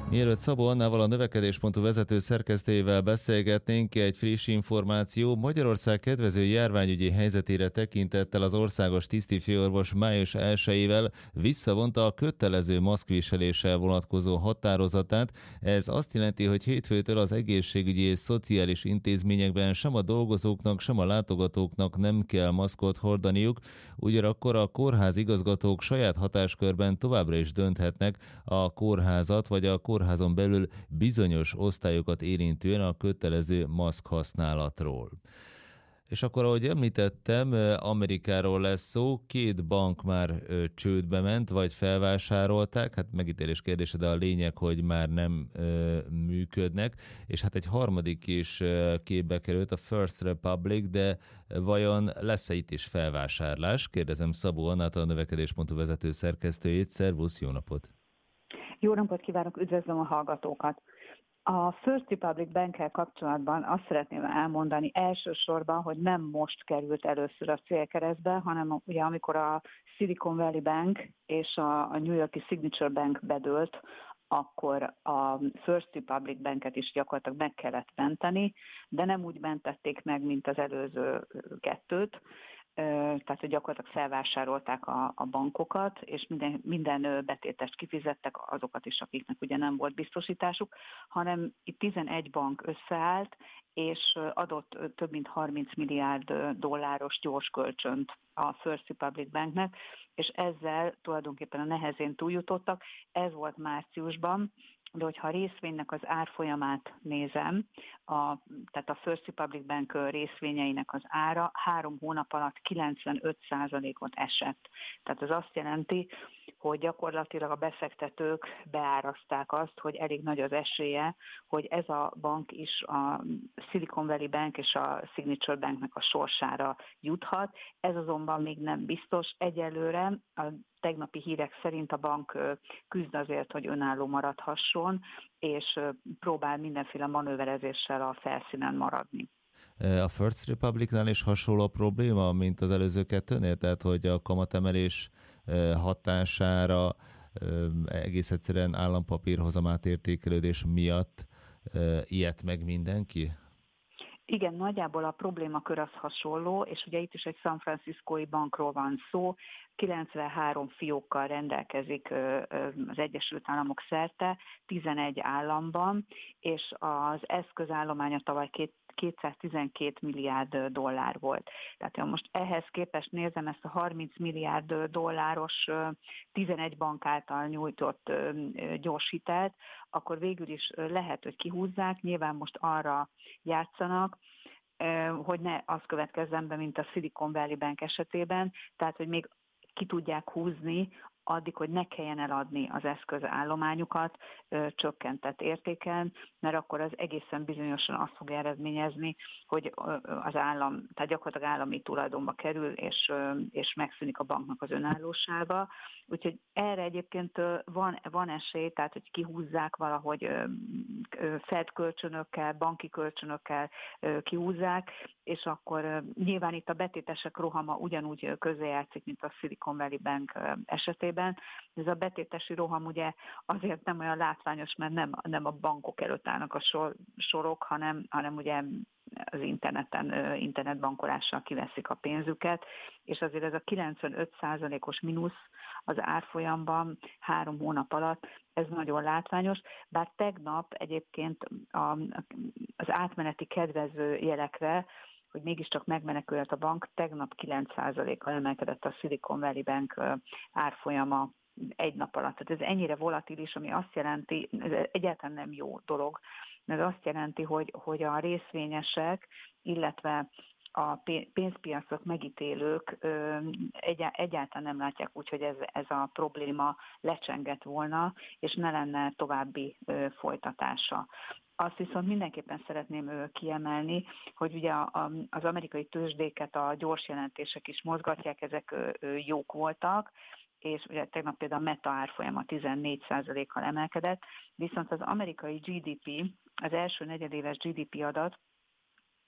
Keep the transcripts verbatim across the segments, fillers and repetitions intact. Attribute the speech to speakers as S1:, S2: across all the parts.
S1: Mielőtt Szabó Annával, a növekedés.hu vezető szerkesztőjével beszélgetnénk, egy friss információ: Magyarország kedvező járványügyi helyzetére tekintettel az országos tisztifőorvos május elsejével visszavonta a kötelező maszkviseléssel vonatkozó határozatát. Ez azt jelenti, hogy hétfőtől az egészségügyi és szociális intézményekben sem a dolgozóknak, sem a látogatóknak nem kell maszkot hordaniuk. Ugyanakkor a kórház igazgatók saját hatáskörben továbbra is dönthetnek a kórházat vagy a kórházon belül bizonyos osztályokat érintően a kötelező maszk használatról. És akkor, ahogy említettem, Amerikáról lesz szó, két bank már csődbe ment, vagy felvásárolták, hát megítélés kérdése, de a lényeg, hogy már nem ö, működnek, és hát egy harmadik is képbe került, a First Republic, de vajon lesz-e itt is felvásárlás? Kérdezem Szabó Annát, a növekedés.hu vezető szerkesztőjét. Szervusz, jó napot!
S2: Jó napot kívánok, üdvözlöm a hallgatókat! A First Republic Bank-kel kapcsolatban azt szeretném elmondani elsősorban, hogy nem most került először a célkeresztbe, hanem ugye amikor a Silicon Valley Bank és a New York-i Signature Bank bedőlt, akkor a First Republic Banket is gyakorlatilag meg kellett menteni, de nem úgy mentették meg, mint az előző kettőt, tehát hogy gyakorlatilag felvásárolták a, a bankokat, és minden, minden betétest kifizettek, azokat is, akiknek ugye nem volt biztosításuk, hanem itt tizenegy bank összeállt, és adott több mint harminc milliárd dolláros gyors kölcsönt a First Republic Banknek, és ezzel tulajdonképpen a nehezén túljutottak. Ez volt márciusban, de hogyha a részvénynek az árfolyamát nézem, a, tehát a First Republic Bank részvényeinek az ára három hónap alatt kilencvenöt százalékot esett. Tehát ez azt jelenti, hogy gyakorlatilag a befektetők beárazták azt, hogy elég nagy az esélye, hogy ez a bank is a Silicon Valley Bank és a Signature Banknek a sorsára juthat. Ez azonban még nem biztos. Egyelőre a tegnapi hírek szerint a bank küzd azért, hogy önálló maradhasson, és próbál mindenféle manőverezéssel a felszínen maradni.
S1: A First Republicnál is hasonló a probléma, mint az előző kettőnél, tehát hogy a kamatemelés hatására egész egyszerűen állampapírhozam átértékelődés miatt ilyet meg mindenki?
S2: Igen, nagyjából a problémakör az hasonló, és ugye itt is egy San Franciscói bankról van szó, kilencvenhárom fiókkal rendelkezik az Egyesült Államok szerte, tizenegy államban, és az eszközállománya tavaly kétszáztizenkét milliárd dollár volt. Tehát ha most ehhez képest nézem ezt a harminc milliárd dolláros tizenegy bank által nyújtott gyorshitelt, akkor végül is lehet, hogy kihúzzák, nyilván most arra játszanak, hogy ne az következzen be, mint a Silicon Valley Bank esetében, tehát hogy még ki tudják húzni addig, hogy ne kelljen eladni az eszközállományukat ö, csökkentett értéken, mert akkor az egészen bizonyosan azt fog eredményezni, hogy ö, az állam, tehát gyakorlatilag állami tulajdonba kerül, és, ö, és megszűnik a banknak az önállósága. Úgyhogy erre egyébként ö, van, van esély, tehát hogy kihúzzák valahogy ö, ö, Fed kölcsönökkel, banki kölcsönökkel ö, kihúzzák, és akkor ö, nyilván itt a betétesek rohama ugyanúgy közrejátszik, mint a Silicon Valley Bank ö, esetében. Ez a betétesi roham ugye azért nem olyan látványos, mert nem, nem a bankok előtt állnak a sor, sorok, hanem, hanem ugye az interneten, internetbankolással kiveszik a pénzüket, és azért ez a kilencvenöt százalékos mínusz az árfolyamban három hónap alatt, ez nagyon látványos, bár tegnap egyébként a, az átmeneti kedvező jelekre, hogy mégiscsak megmenekült a bank, tegnap kilenc százalékkal emelkedett a Silicon Valley Bank árfolyama egy nap alatt. Tehát ez ennyire volatilis, ami azt jelenti, ez egyáltalán nem jó dolog, mert azt jelenti, hogy, hogy a részvényesek, illetve a pénzpiacok megítélők egyáltalán nem látják úgy, hogy ez, ez a probléma lecsengett volna, és ne lenne további folytatása. Azt viszont mindenképpen szeretném kiemelni, hogy ugye az amerikai tőzsdéket a gyors jelentések is mozgatják, ezek jók voltak, és ugye tegnap például a Meta árfolyama tizennégy százalékkal emelkedett, viszont az amerikai gé dé pé, az első negyedéves gé dé pé adat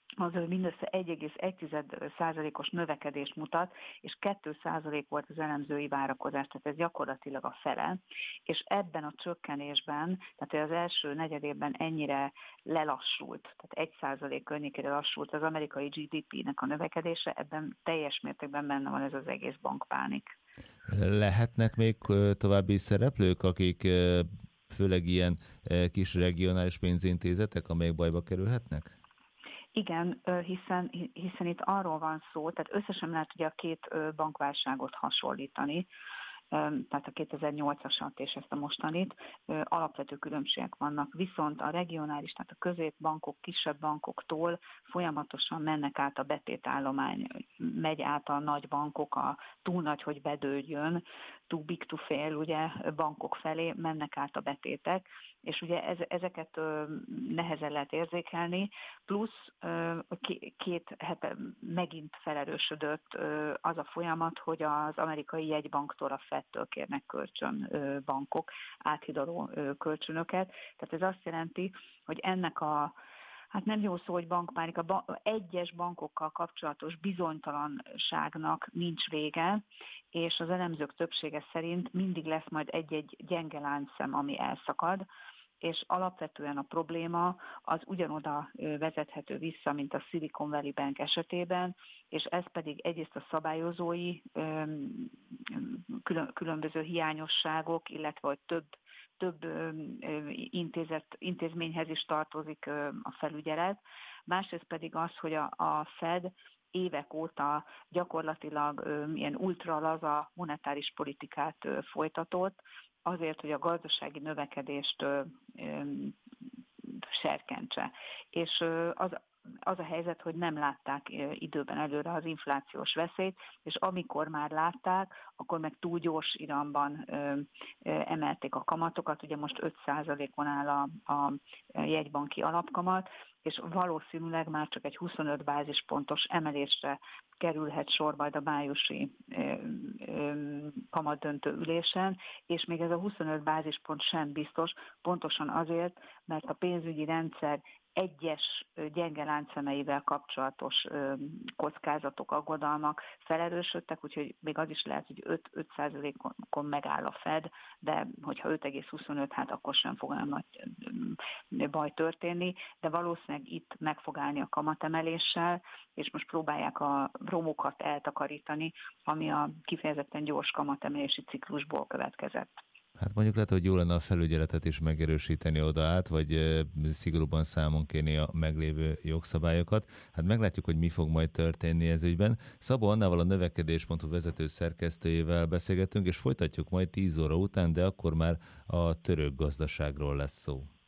S2: az mindössze egy egész egy százalékos növekedést mutat, és két százalék volt az elemzői várakozás, tehát ez gyakorlatilag a fele, és ebben a csökkenésben, tehát az első negyedében ennyire lelassult, tehát egy százalék környékére lassult az amerikai gé dé pé-nek a növekedése, ebben teljes mértékben benne van ez az egész bankpánik.
S1: Lehetnek még további szereplők, akik főleg ilyen kis regionális pénzintézetek, amelyek bajba kerülhetnek?
S2: Igen, hiszen, hiszen itt arról van szó, tehát összesen lehet ugye a két bankválságot hasonlítani, tehát a kétezer-nyolcasat és ezt a mostanit, alapvető különbségek vannak, viszont a regionális, tehát a középbankok, kisebb bankoktól folyamatosan mennek át a betétállomány, megy át a nagy bankok, a túl nagy, hogy bedőljön, too big to fail, ugye bankok felé mennek át a betétek, és ugye ez, ezeket ö, nehezen lehet érzékelni, plusz ö, két hete megint felerősödött ö, az a folyamat, hogy az amerikai jegybanktól, a Fedtől kérnek kölcsön ö, bankok, áthidaló ö, kölcsönöket. Tehát ez azt jelenti, hogy ennek a Hát nem jó szó, hogy bankpánik, a ba- egyes bankokkal kapcsolatos bizonytalanságnak nincs vége, és az elemzők többsége szerint mindig lesz majd egy-egy gyenge láncszem, ami elszakad, és alapvetően a probléma az ugyanoda vezethető vissza, mint a Silicon Valley Bank esetében, és ez pedig egyrészt a szabályozói különböző hiányosságok, illetve hogy több több intézet, intézményhez is tartozik a felügyelet. Másrészt pedig az, hogy a, a Fed évek óta gyakorlatilag ilyen ultralaza monetáris politikát folytatott, azért, hogy a gazdasági növekedést serkentse. És az az a helyzet, hogy nem látták időben előre az inflációs veszélyt, és amikor már látták, akkor meg túl gyors iramban emelték a kamatokat, ugye most öt százalékon áll a, a jegybanki alapkamat, és valószínűleg már csak egy huszonöt bázispontos emelésre kerülhet sor majd a májusi kamatdöntő ülésen, és még ez a huszonöt bázispont sem biztos, pontosan azért, mert a pénzügyi rendszer egyes gyenge láncszemeivel kapcsolatos kockázatok, aggodalmak felerősödtek, úgyhogy még az is lehet, hogy öt százalékon megáll a Fed, de hogyha öt egész huszonöt, hát akkor sem fog olyan nagy baj történni, de valószínűleg itt meg fog állni a kamatemeléssel, és most próbálják a romokat eltakarítani, ami a kifejezetten gyors kamatemelési ciklusból következett.
S1: Hát mondjuk lehet, hogy jó lenne a felügyeletet is megerősíteni oda át, vagy szigorúban számon kérni a meglévő jogszabályokat. Hát meglátjuk, hogy mi fog majd történni ez ügyben. Szabó Annával, a növekedés pont hu vezető szerkesztőjével beszélgetünk, és folytatjuk majd tíz óra után, de akkor már a török gazdaságról lesz szó.